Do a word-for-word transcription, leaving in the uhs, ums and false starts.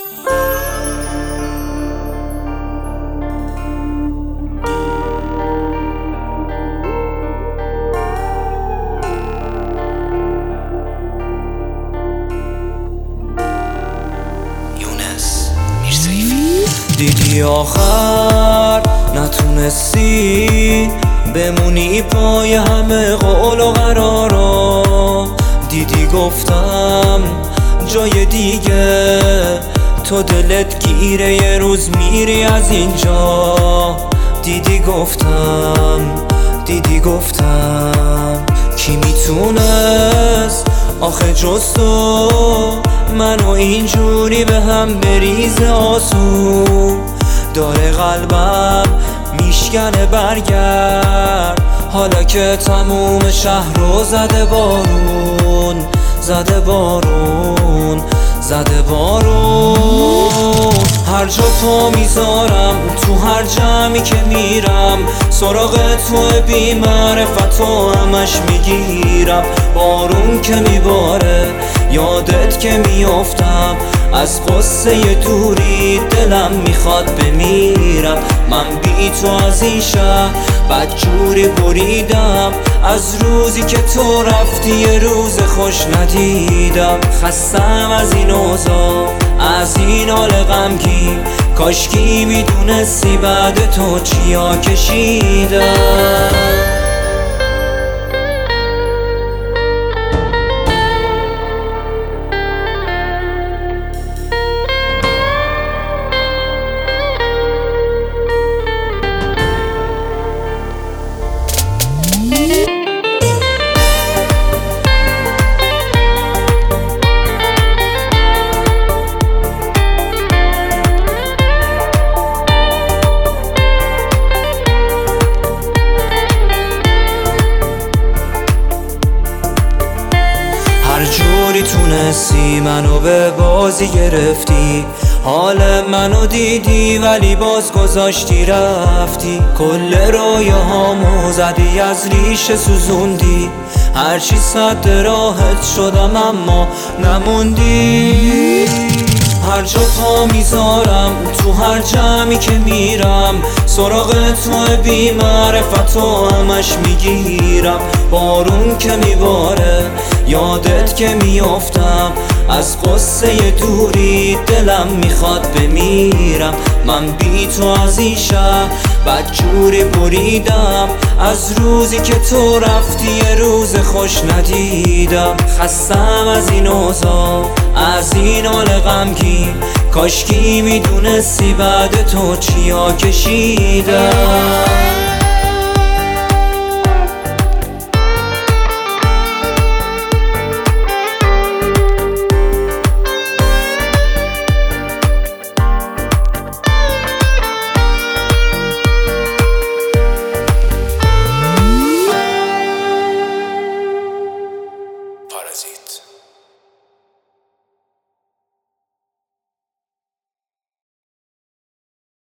دیدی آخر نتونستی بمونی پای همه قول و قرارا. دیدی گفتم جای دیگه تو دلت گیره، یه روز میری از اینجا. دیدی گفتم دیدی گفتم کی میتونست آخه جز تو منو اینجوری به هم بریزه آسون. داره قلبم میشکنه برگرد، حالا که تموم شهر رو زده بارون، زده بارون، زده بارون. هر جا پا میذارم تو هر جمعی که میرم سراغ تو بی معرفت و همش میگیرم. بارون که میباره یادت که میافتم، از قصه دوری دلم میخواد بمیرم. من بی تو از این شهر بدجوری بریدم، از روزی که تو رفتی یه روز خوش ندیدم. خستم از این اوضاع، از این حال غمگین، کاشکی میدونستی بعد تو چیا کشیدم. هر جوری تونستی منو به بازی گرفتی، حال منو دیدی ولی باز گذاشتی رفتی. کل رویاهامو زدی از ریشه سوزوندی، هرچی صد راحت شدم اما نموندی. هر جا پا میذارم تو هر جمعی که میرم سراغ تو بی معرفت و همش میگیرم. بارون که میباره یادت که میافتم، از قصه دوری دلم میخواد بمیرم. من بی تو از این شهر بدجوری بریدم، از روزی که تو رفتی یه روز خوش ندیدم. خستم از این اوضاع، از این حال غمگین، کاشکی میدونستی بعد تو چیا کشیدم.